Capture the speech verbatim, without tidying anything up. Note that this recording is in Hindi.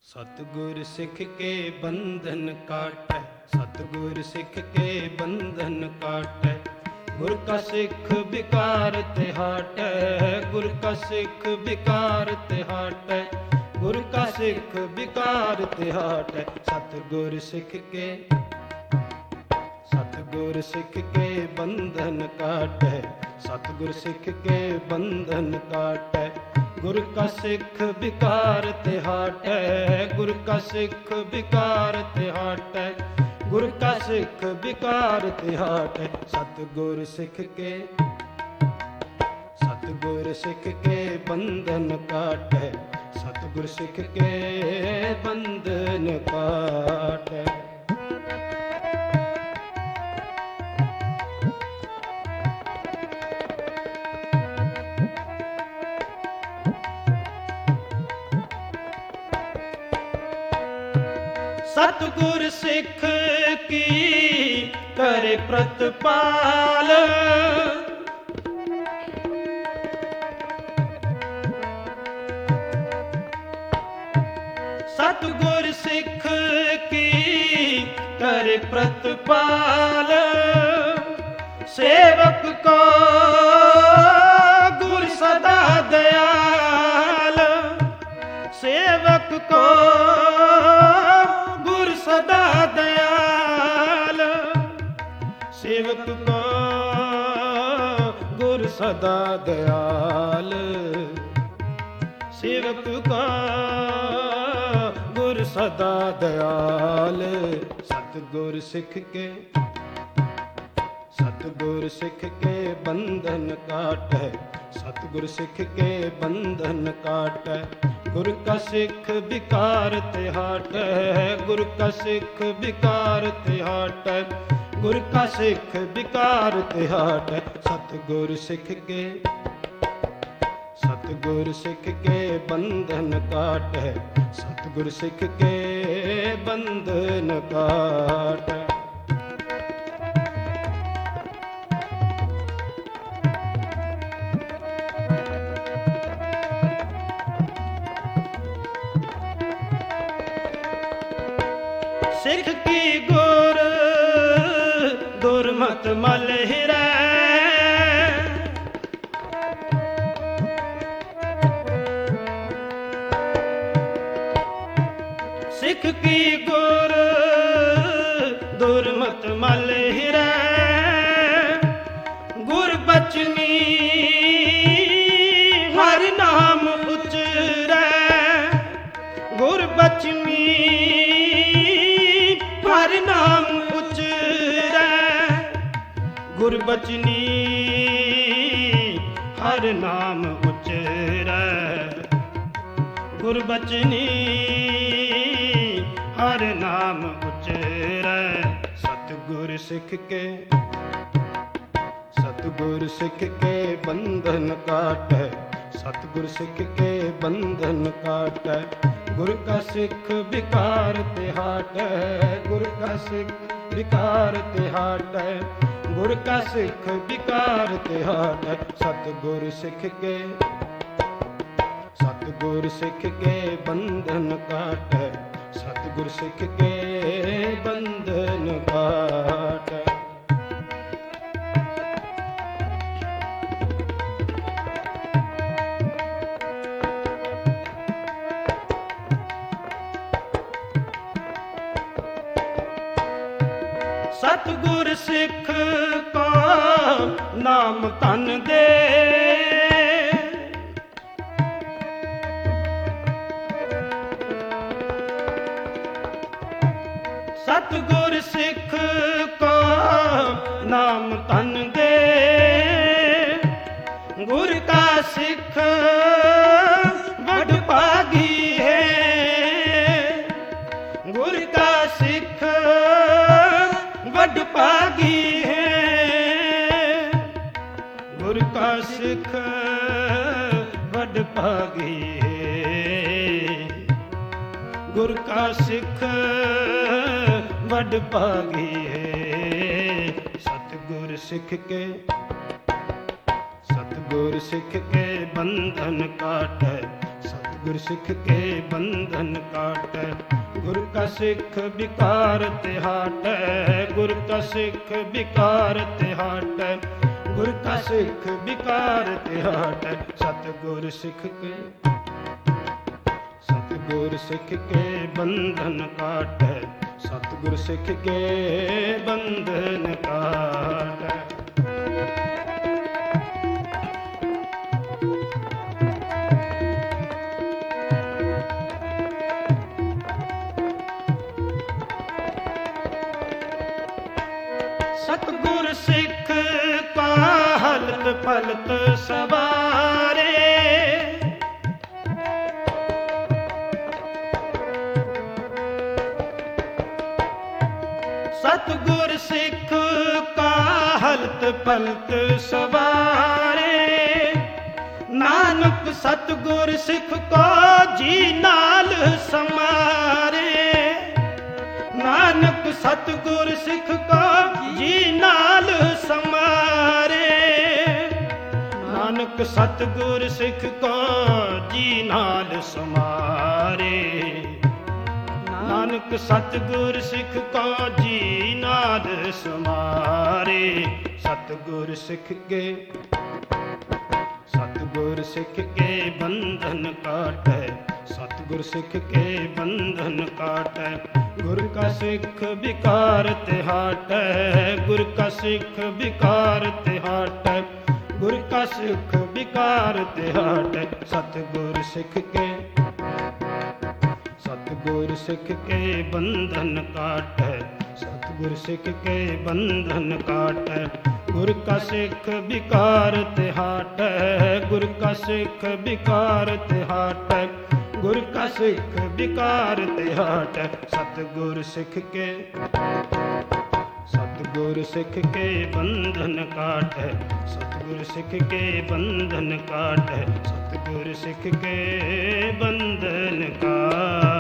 सतगुर सिख के बंधन काटै, सतगुर सिख के बंधन काटै। गुर का सिख विकार ते हाटै, गुर का सिख विकार ते हाटै, गुर का सिख विकार ते हाटै। सतगुर सिख के सतगुर सिख के बंधन काटै, सतगुर सिख के बंधन काटै। गुर का सिख विकार ते हाटै, गुर का सिख विकार ते हाटै, गुर का सिख विकार ते हाटै। सतगुर सिख के सतगुर सिख के बंधन काटै, सतगुर सिख के बंधन काटै। सतगुर सिख की करे प्रतिपाल, सतगुर सिख की करे प्रतिपाल। सेवक को गुर सदा दयाल, सेवक को सदा दयाल, सेवक को गुर सदा दयाल, सेवक को गुर सदा दयाल। सतगुर सिख के सतगुर सिख के बंधन काटै, सतगुर सिख के बंधन काटै। गुर का सिख विकार ते हाटै, गुर का सिख विकार ते हाटै, गुर का सिख विकार ते हाटै। सतगुर सिख के सतगुर सिख के बंधन काटै, सतगुर सिख के बंधन काटै। सिख की गुर दुर्मत मल हिरै, सिख की गुर दुर्मत मल हिरै। गुर बचनी हर नाम उचरै, गुर बचनी हर नाम उचरै, गुर बचनी हर नाम उचरै, गुर बचनी हर नाम उचरै। सतगुर सिख के सतगुर सिख के बंधन काटै, सतगुर सिख के बंधन काटै। गुर का सिख विकार ते हाटै, गुर का सिख विकार ते हाटै, गुर का सिख विकार ते हाटै। सतगुर सिख के सतगुर सिख के बंधन काटै, सतगुर सिख के बंधन काटै। सतगुर सिख को नाम तन दे, सतगुर सिख को नाम तन दे। गुर का सिख बड़ भागी है, गुर का सिख बड़ भागी है, गुर का सिख बड़ भागी है, गुर का सिख बड़ भागी है। सतगुर सिख के सतगुर सिख के बंधन काटै, सतगुर सतगुर सिख के बंधन काटै। गुर का सिख विकार ते हाटै, गुर का सिख विकार ते हाटै, गुर का सिख विकार ते हाटै। सतगुर सिख के सतगुर सिख के बंधन काटै, सतगुर सिख के बंधन काटै। सतगुर सिख का हलत पलत सवारे, सतगुर सिख का हलत पलत सवारे। नानक सतगुर सिख को जी नाल समारे, नानक सतगुर सिख को जी नाल समारे। नानक सतगुर सिख को जी नाल समारे, नानक सतगुर सिख को जी नाल समारे। सतगुर सिख के सतगुर सिख के बंधन काटै, सतगुर सिख के बंधन काटै। गुर का सिख विकार ते हाटै, गुर का सिख विकार ते हाटै, गुर का सिख विकार ते हाटै। सतगुर सिख के सतगुर सिख के बंधन काटै, सतगुर सिख के बंधन काटै। गुर का सिख विकार ते हाटै, गुर का सिख विकार ते हाटै, गुर का सिख विकार ते हाटै। सतगुर सिख के सतगुर सिख के बंधन काटै, सतगुर सिख के बंधन काटै, सतगुर सिख के बंधन काटै।